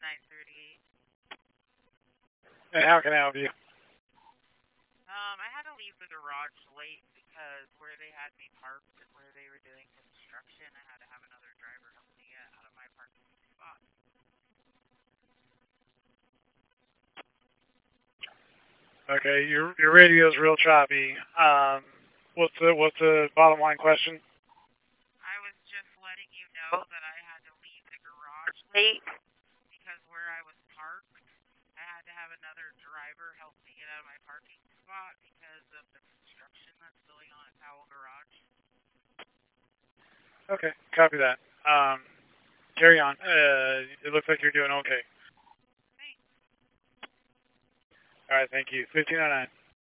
938. And how can I help you? I had to leave the garage late because where they had me parked and where they were doing construction, I had to have another driver help me get out of my parking spot. Okay, your radio's real choppy. What's the bottom line question? I was just letting you know that I had to leave the garage late because where I was parked, I had to have another driver help me get out of my parking spot because of the construction that's going on at Powell Garage. Okay, copy that. Carry on. It looks like you're doing okay. Thanks. All right, thank you. 1509.